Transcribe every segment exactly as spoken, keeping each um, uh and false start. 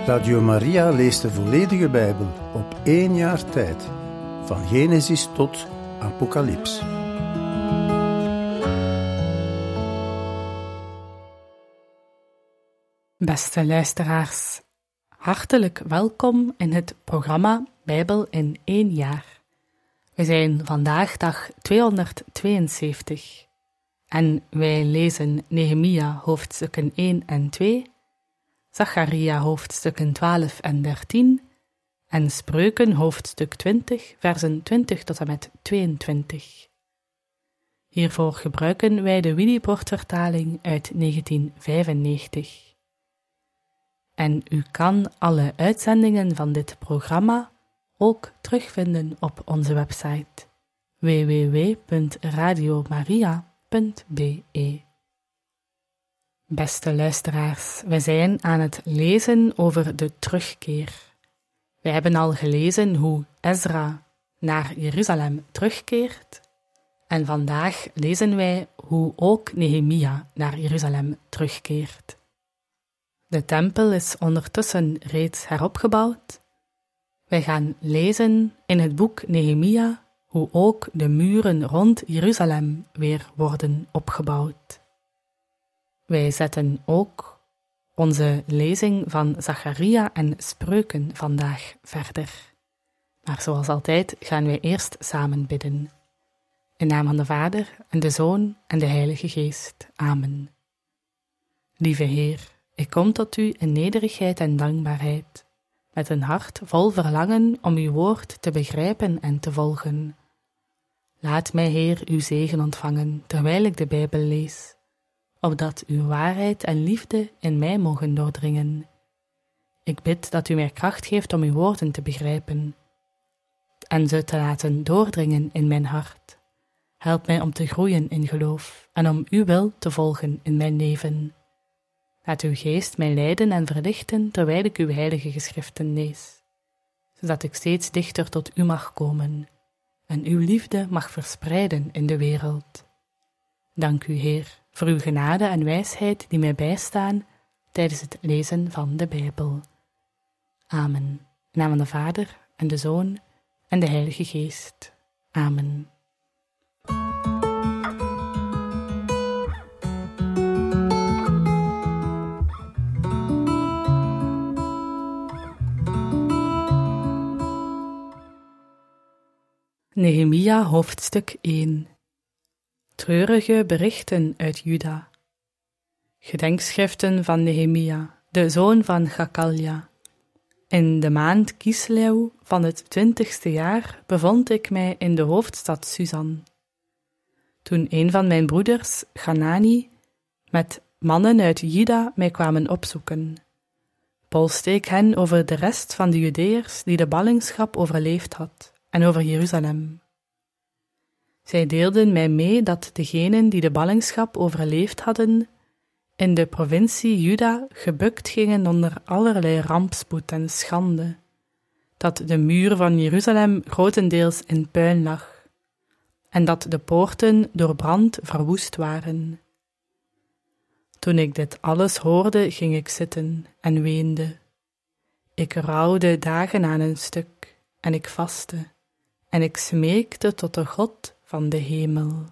Radio Maria leest de volledige Bijbel op één jaar tijd, van Genesis tot Apocalyps. Beste luisteraars, hartelijk welkom in het programma Bijbel in één jaar. We zijn vandaag dag tweehonderdtweeënzeventig en wij lezen Nehemia hoofdstukken één en twee, Zacharia hoofdstukken twaalf en dertien en Spreuken hoofdstuk twintig, versen twintig tot en met tweeëntwintig. Hiervoor gebruiken wij de Willibrord-vertaling uit negentien vijfennegentig. En u kan alle uitzendingen van dit programma ook terugvinden op onze website w w w punt radio maria punt b e. Beste luisteraars, wij zijn aan het lezen over de terugkeer. Wij hebben al gelezen hoe Ezra naar Jeruzalem terugkeert en vandaag lezen wij hoe ook Nehemia naar Jeruzalem terugkeert. De tempel is ondertussen reeds heropgebouwd. Wij gaan lezen in het boek Nehemia hoe ook de muren rond Jeruzalem weer worden opgebouwd. Wij zetten ook onze lezing van Zacharia en Spreuken vandaag verder. Maar zoals altijd gaan wij eerst samen bidden. In naam van de Vader en de Zoon en de Heilige Geest. Amen. Lieve Heer, ik kom tot u in nederigheid en dankbaarheid, met een hart vol verlangen om uw woord te begrijpen en te volgen. Laat mij, Heer, uw zegen ontvangen, terwijl ik de Bijbel lees, opdat uw waarheid en liefde in mij mogen doordringen. Ik bid dat u mij kracht geeft om uw woorden te begrijpen en ze te laten doordringen in mijn hart. Help mij om te groeien in geloof en om uw wil te volgen in mijn leven. Laat uw geest mij leiden en verlichten terwijl ik uw heilige geschriften lees, zodat ik steeds dichter tot u mag komen en uw liefde mag verspreiden in de wereld. Dank u, Heer, voor uw genade en wijsheid die mij bijstaan tijdens het lezen van de Bijbel. Amen. In naam van de Vader en de Zoon en de Heilige Geest. Amen. Nehemia hoofdstuk één. Treurige berichten uit Juda. Gedenkschriften van Nehemia, de zoon van Chacalja. In de maand Kislew van het twintigste jaar bevond ik mij in de hoofdstad Susan. Toen een van mijn broeders, Hanani, met mannen uit Juda mij kwamen opzoeken, polste ik hen over de rest van de Judeërs die de ballingschap overleefd had en over Jeruzalem. Zij deelden mij mee dat degenen die de ballingschap overleefd hadden, in de provincie Juda gebukt gingen onder allerlei rampspoed en schande, dat de muur van Jeruzalem grotendeels in puin lag, en dat de poorten door brand verwoest waren. Toen ik dit alles hoorde, ging ik zitten en weende. Ik rouwde dagen aan een stuk, en ik vastte, en ik smeekte tot de God van de hemel.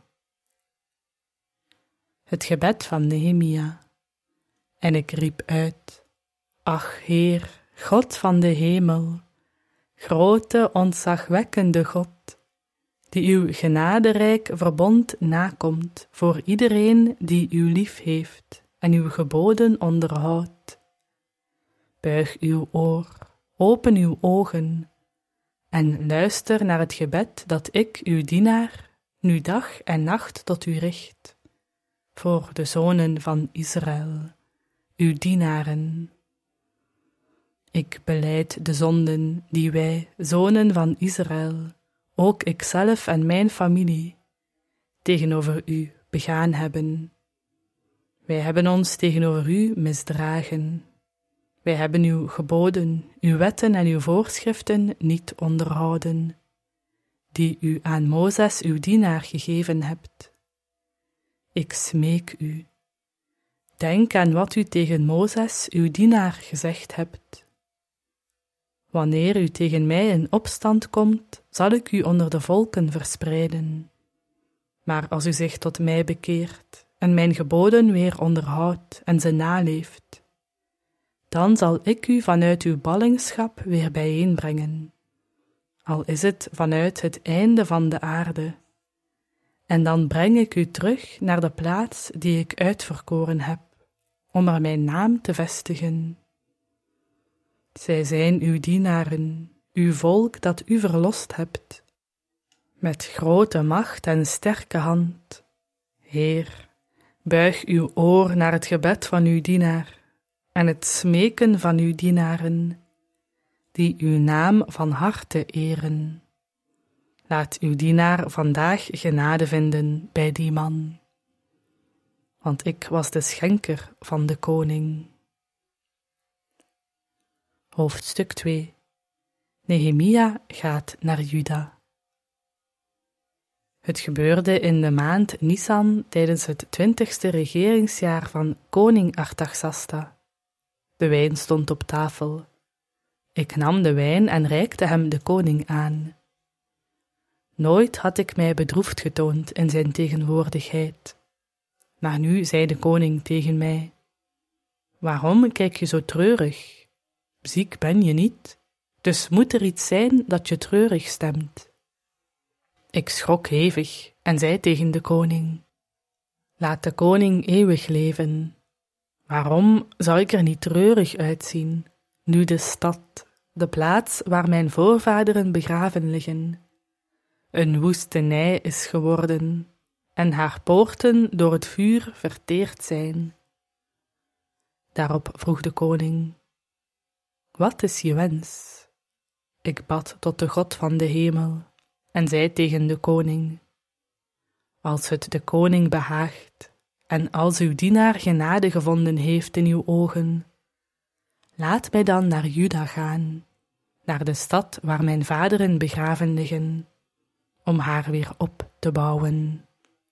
Het gebed van Nehemia. En ik riep uit: Ach, Heer, God van de hemel, grote, ontzagwekkende God, die uw genaderijk verbond nakomt voor iedereen die u lief heeft en uw geboden onderhoudt. Buig uw oor, open uw ogen en luister naar het gebed dat ik, uw dienaar, nu dag en nacht tot u richt, voor de zonen van Israël, uw dienaren. Ik belijd de zonden die wij, zonen van Israël, ook ikzelf en mijn familie, tegenover u begaan hebben. Wij hebben ons tegenover u misdragen. Wij hebben uw geboden, uw wetten en uw voorschriften niet onderhouden, die u aan Mozes, uw dienaar, gegeven hebt. Ik smeek u, denk aan wat u tegen Mozes, uw dienaar, gezegd hebt, Wanneer u tegen mij in opstand komt, zal ik u onder de volken verspreiden. Maar als u zich tot mij bekeert en mijn geboden weer onderhoudt en ze naleeft, dan zal ik u vanuit uw ballingschap weer bijeenbrengen, al is het vanuit het einde van de aarde. En dan breng ik u terug naar de plaats die ik uitverkoren heb, om er mijn naam te vestigen. Zij zijn uw dienaren, uw volk dat u verlost hebt. Met grote macht en sterke hand. Heer, buig uw oor naar het gebed van uw dienaar en het smeken van uw dienaren, die uw naam van harte eren. Laat uw dienaar vandaag genade vinden bij die man, want ik was de schenker van de koning. Hoofdstuk twee. Nehemia gaat naar Juda. Het gebeurde in de maand Nisan tijdens het twintigste regeringsjaar van koning Artaxasta. De wijn stond op tafel. Ik nam de wijn en reikte hem de koning aan. Nooit had ik mij bedroefd getoond in zijn tegenwoordigheid. Maar nu zei de koning tegen mij: waarom kijk je zo treurig? Ziek ben je niet, dus moet er iets zijn dat je treurig stemt. Ik schrok hevig en zei tegen de koning: laat de koning eeuwig leven. Waarom zou ik er niet treurig uitzien, nu de stad, de plaats waar mijn voorvaderen begraven liggen, een woestenij is geworden en haar poorten door het vuur verteerd zijn? Daarop vroeg de koning: wat is je wens? Ik bad tot de God van de hemel en zei tegen de koning: als het de koning behaagt en als uw dienaar genade gevonden heeft in uw ogen, laat mij dan naar Juda gaan, naar de stad waar mijn vaderen begraven liggen, om haar weer op te bouwen.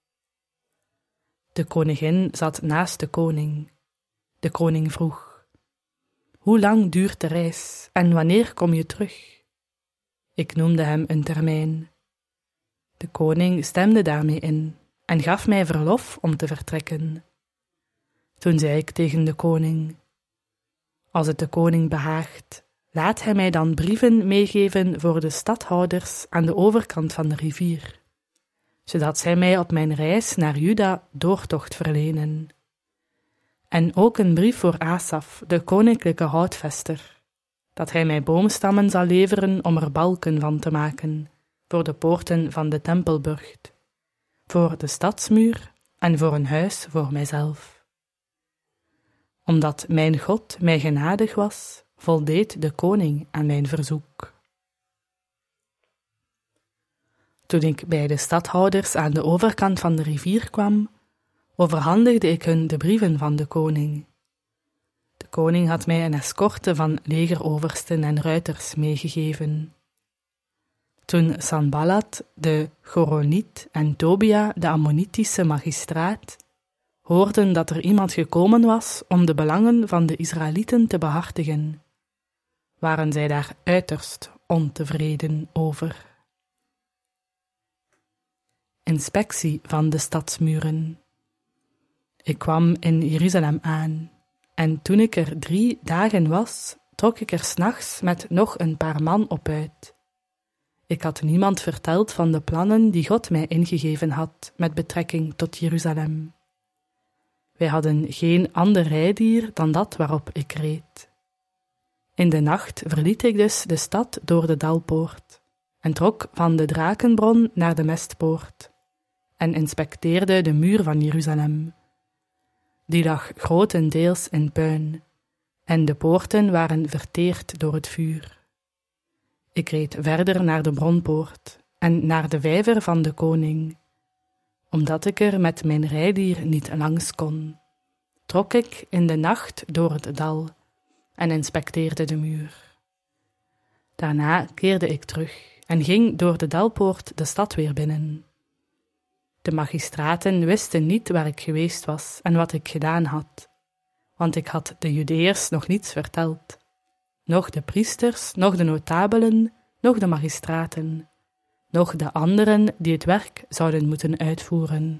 De koningin zat naast de koning. De koning vroeg: hoe lang duurt de reis en wanneer kom je terug? Ik noemde hem een termijn. De koning stemde daarmee in en gaf mij verlof om te vertrekken. Toen zei ik tegen de koning: als het de koning behaagt, laat hij mij dan brieven meegeven voor de stadhouders aan de overkant van de rivier, zodat zij mij op mijn reis naar Juda doortocht verlenen. En ook een brief voor Asaf, de koninklijke houtvester, dat hij mij boomstammen zal leveren om er balken van te maken, voor de poorten van de tempelburcht, voor de stadsmuur en voor een huis voor mijzelf. Omdat mijn God mij genadig was, voldeed de koning aan mijn verzoek. Toen ik bij de stadhouders aan de overkant van de rivier kwam, overhandigde ik hun de brieven van de koning. De koning had mij een escorte van legeroversten en ruiters meegegeven. Toen Sanballat, de Choroniet, en Tobia, de Ammonitische magistraat, hoorden dat er iemand gekomen was om de belangen van de Israëlieten te behartigen, waren zij daar uiterst ontevreden over. Inspectie van de stadsmuren. Ik kwam in Jeruzalem aan, en toen ik er drie dagen was, trok ik er 's nachts met nog een paar man op uit. Ik had niemand verteld van de plannen die God mij ingegeven had met betrekking tot Jeruzalem. Wij hadden geen ander rijdier dan dat waarop ik reed. In de nacht verliet ik dus de stad door de Dalpoort en trok van de Drakenbron naar de Mestpoort en inspecteerde de muur van Jeruzalem. Die lag grotendeels in puin en de poorten waren verteerd door het vuur. Ik reed verder naar de Bronpoort en naar de vijver van de koning. Omdat ik er met mijn rijdier niet langs kon, trok ik in de nacht door het dal en inspecteerde de muur. Daarna keerde ik terug en ging door de Dalpoort de stad weer binnen. De magistraten wisten niet waar ik geweest was en wat ik gedaan had, want ik had de Judeërs nog niets verteld. noch de priesters, noch de notabelen, noch de magistraten, noch de anderen die het werk zouden moeten uitvoeren.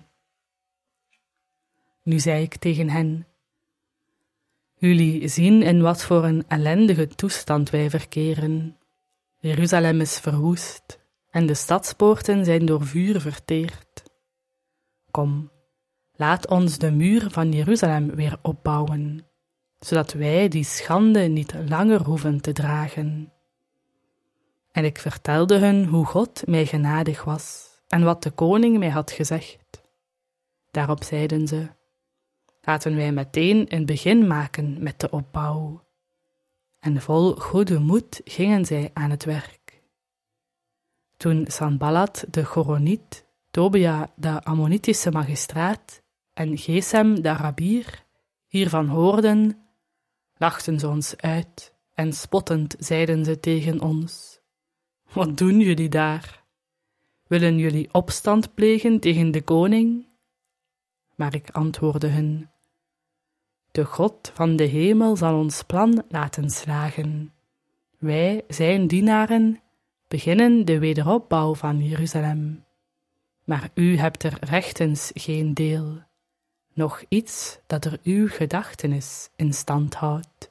Nu zei ik tegen hen: jullie zien in wat voor een ellendige toestand wij verkeren. Jeruzalem is verwoest en de stadspoorten zijn door vuur verteerd. Kom, laat ons de muur van Jeruzalem weer opbouwen, zodat wij die schande niet langer hoeven te dragen. En ik vertelde hun hoe God mij genadig was en wat de koning mij had gezegd. Daarop zeiden ze: laten wij meteen een begin maken met de opbouw. En vol goede moed gingen zij aan het werk. Toen Sanballat de Choroniet, Tobia de Ammonitische magistraat en Gesem de Arabier hiervan hoorden, lachten ze ons uit en spottend zeiden ze tegen ons: wat doen jullie daar? Willen jullie opstand plegen tegen de koning? Maar ik antwoordde hun: de God van de hemel zal ons plan laten slagen. Wij, zijn dienaren, beginnen de wederopbouw van Jeruzalem. Maar u hebt er rechtens geen deel, noch iets dat er uw gedachtenis in stand houdt.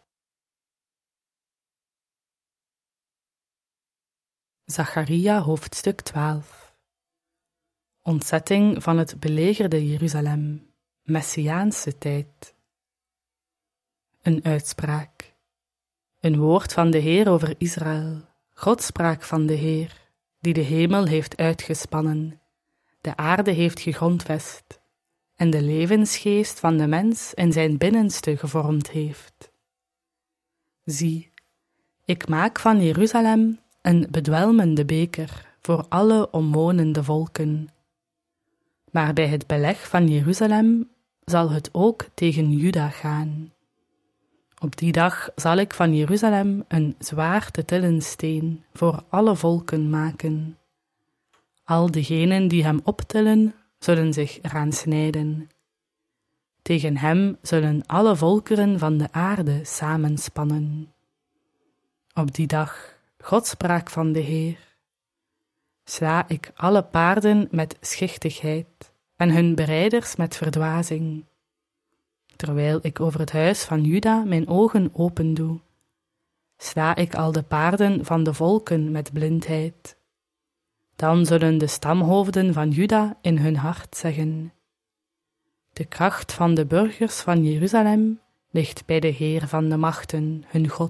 Zacharia hoofdstuk twaalf. Ontzetting van het belegerde Jeruzalem, Messiaanse tijd. Een uitspraak. Een woord van de Heer over Israël, Godspraak van de Heer, die de hemel heeft uitgespannen, de aarde heeft gegrondvest en de levensgeest van de mens in zijn binnenste gevormd heeft. Zie, ik maak van Jeruzalem een bedwelmende beker voor alle omwonende volken. Maar bij het beleg van Jeruzalem zal het ook tegen Juda gaan. Op die dag zal ik van Jeruzalem een zwaar te tillen steen voor alle volken maken. Al degenen die hem optillen, zullen zich eraan snijden. Tegen hem zullen alle volkeren van de aarde samenspannen. Op die dag, Godspraak van de Heer, sla ik alle paarden met schichtigheid en hun berijders met verdwazing. Terwijl ik over het huis van Juda mijn ogen opendoe, sla ik al de paarden van de volken met blindheid. Dan zullen de stamhoofden van Juda in hun hart zeggen: de kracht van de burgers van Jeruzalem ligt bij de Heer van de machten, hun God.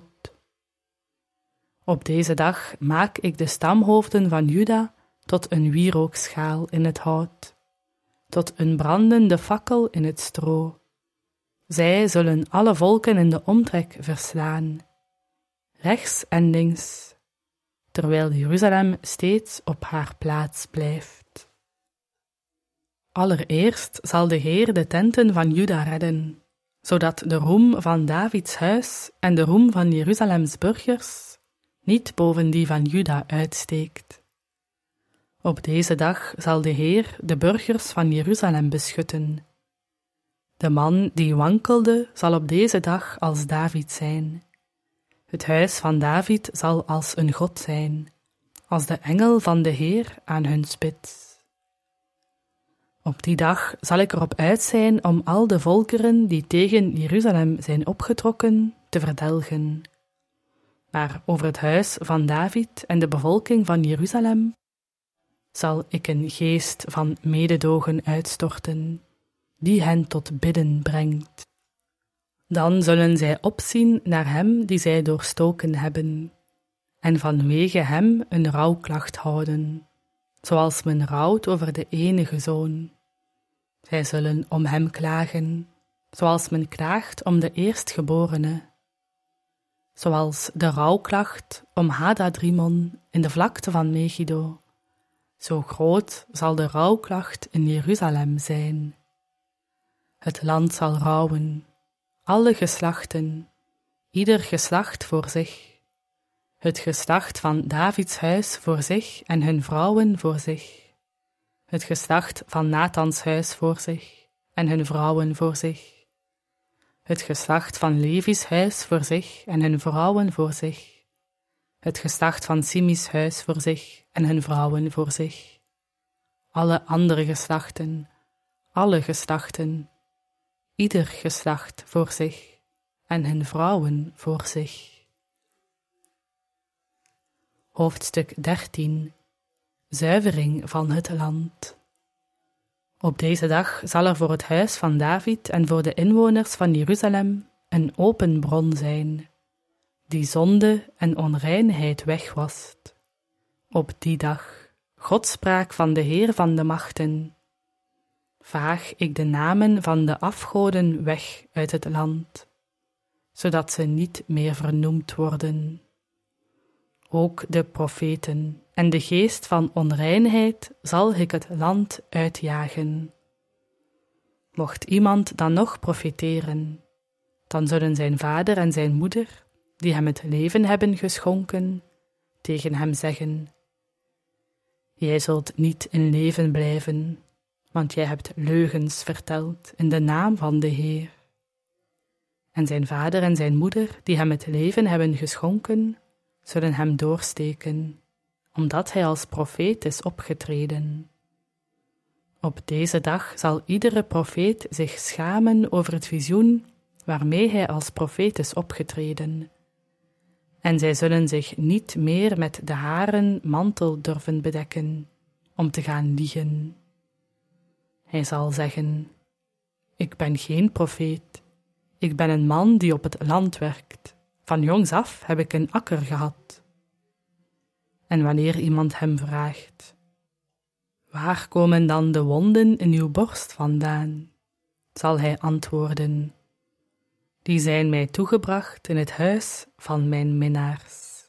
Op deze dag maak ik de stamhoofden van Juda tot een wierookschaal in het hout, tot een brandende fakkel in het stro. Zij zullen alle volken in de omtrek verslaan, rechts en links, terwijl Jeruzalem steeds op haar plaats blijft. Allereerst zal de Heer de tenten van Juda redden, zodat de roem van Davids huis en de roem van Jeruzalems burgers niet boven die van Juda uitsteekt. Op deze dag zal de Heer de burgers van Jeruzalem beschutten. De man die wankelde zal op deze dag als David zijn. Het huis van David zal als een God zijn, als de engel van de Heer aan hun spits. Op die dag zal ik erop uit zijn om al de volkeren die tegen Jeruzalem zijn opgetrokken te verdelgen. Maar over het huis van David en de bevolking van Jeruzalem zal ik een geest van mededogen uitstorten, die hen tot bidden brengt. Dan zullen zij opzien naar hem die zij doorstoken hebben, en vanwege hem een rouwklacht houden, zoals men rouwt over de enige zoon. Zij zullen om hem klagen, zoals men klaagt om de eerstgeborene. Zoals de rouwklacht om Hadadrimon in de vlakte van Megiddo. Zo groot zal de rouwklacht in Jeruzalem zijn. Het land zal rouwen, alle geslachten, ieder geslacht voor zich. Het geslacht van Davids huis voor zich en hun vrouwen voor zich. Het geslacht van Nathans huis voor zich en hun vrouwen voor zich. het geslacht van Levi's huis voor zich en hun vrouwen voor zich, het geslacht van Simi's huis voor zich en hun vrouwen voor zich, alle andere geslachten, alle geslachten, ieder geslacht voor zich en hun vrouwen voor zich. Hoofdstuk dertien. Zuivering van het land. Op deze dag zal er voor het huis van David en voor de inwoners van Jeruzalem een open bron zijn, die zonde en onreinheid wegwast. Op die dag, God sprak van de Heer van de machten: vaag ik de namen van de afgoden weg uit het land, zodat ze niet meer vernoemd worden. Ook de profeten en de geest van onreinheid zal ik het land uitjagen. Mocht iemand dan nog profeteren, dan zullen zijn vader en zijn moeder, die hem het leven hebben geschonken, tegen hem zeggen: jij zult niet in leven blijven, want jij hebt leugens verteld in de naam van de Heer. En zijn vader en zijn moeder, die hem het leven hebben geschonken, zullen hem doorsteken, omdat hij als profeet is opgetreden. Op deze dag zal iedere profeet zich schamen over het visioen waarmee hij als profeet is opgetreden. En zij zullen zich niet meer met de haren mantel durven bedekken, om te gaan liegen. Hij zal zeggen: ik ben geen profeet, ik ben een man die op het land werkt. Van jongs af heb ik een akker gehad. En wanneer iemand hem vraagt: waar komen dan de wonden in uw borst vandaan? Zal hij antwoorden: die zijn mij toegebracht in het huis van mijn minnaars.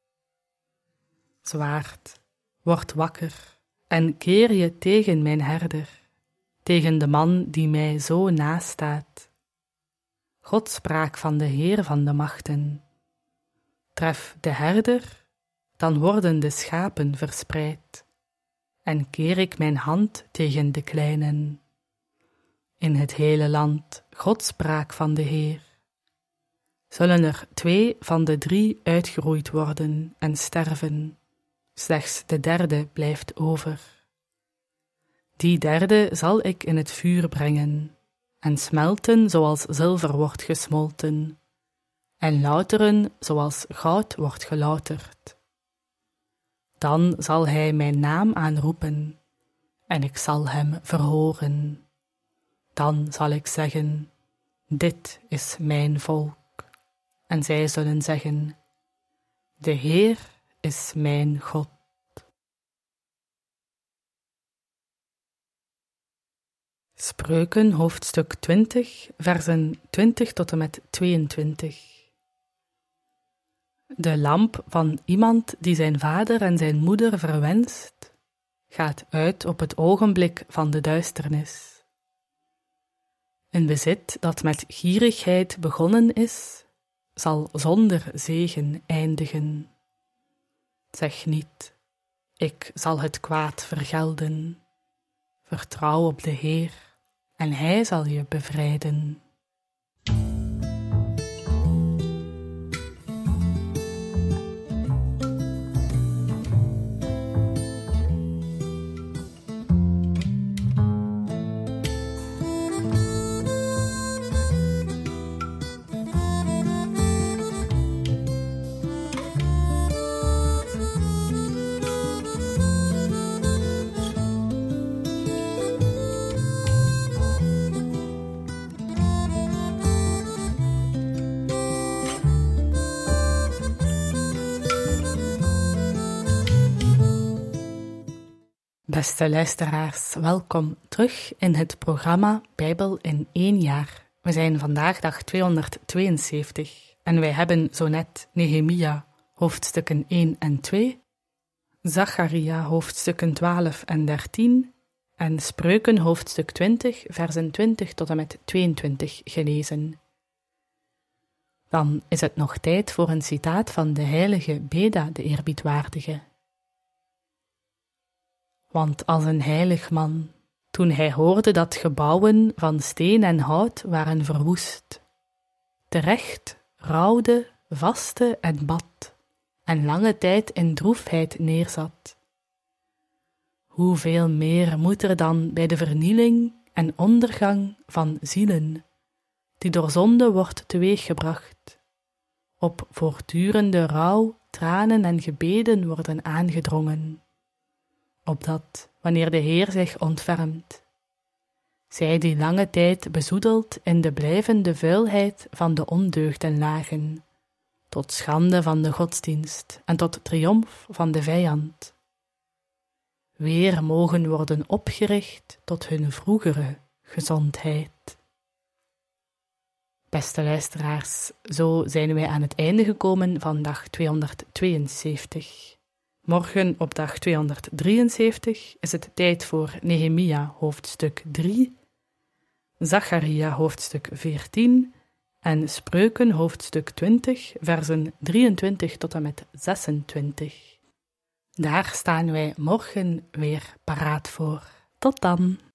Zwaard, word wakker en keer je tegen mijn herder, tegen de man die mij zo nastaat. God sprak van de Heer van de machten: tref de herder, dan worden de schapen verspreid, en keer ik mijn hand tegen de kleinen. In het hele land, God sprak van de Heer: zullen er twee van de drie uitgeroeid worden en sterven, slechts de derde blijft over. Die derde zal ik in het vuur brengen, en smelten zoals zilver wordt gesmolten, en louteren zoals goud wordt gelouterd. Dan zal hij mijn naam aanroepen, en ik zal hem verhoren. Dan zal ik zeggen: dit is mijn volk. En zij zullen zeggen: de Heer is mijn God. Spreuken hoofdstuk twintig, versen twintig tot en met tweeëntwintig. De lamp van iemand die zijn vader en zijn moeder verwenst, gaat uit op het ogenblik van de duisternis. Een bezit dat met gierigheid begonnen is, zal zonder zegen eindigen. Zeg niet: ik zal het kwaad vergelden. Vertrouw op de Heer, en Hij zal je bevrijden. Beste luisteraars, welkom terug in het programma Bijbel in één jaar. We zijn vandaag dag tweehonderdtweeënzeventig en wij hebben zo net Nehemia hoofdstukken één en twee, Zacharia hoofdstukken twaalf en dertien en Spreuken hoofdstuk twintig, versen twintig tot en met tweeëntwintig gelezen. Dan is het nog tijd voor een citaat van de heilige Beda de eerbiedwaardige. Want als een heilig man, toen hij hoorde dat gebouwen van steen en hout waren verwoest, terecht rouwde, vastte en bad, en lange tijd in droefheid neerzat. Hoeveel meer moet er dan bij de vernieling en ondergang van zielen, die door zonde wordt teweeggebracht, op voortdurende rouw, tranen en gebeden worden aangedrongen, opdat, wanneer de Heer zich ontfermt, zij die lange tijd bezoedeld in de blijvende vuilheid van de ondeugden lagen, tot schande van de godsdienst en tot triomf van de vijand, weer mogen worden opgericht tot hun vroegere gezondheid. Beste luisteraars, zo zijn wij aan het einde gekomen van dag tweehonderdtweeënzeventig. Morgen op dag tweehonderddrieënzeventig is het tijd voor Nehemia hoofdstuk drie, Zacharia hoofdstuk veertien en Spreuken hoofdstuk twintig, versen drieëntwintig tot en met zesentwintig. Daar staan wij morgen weer paraat voor. Tot dan!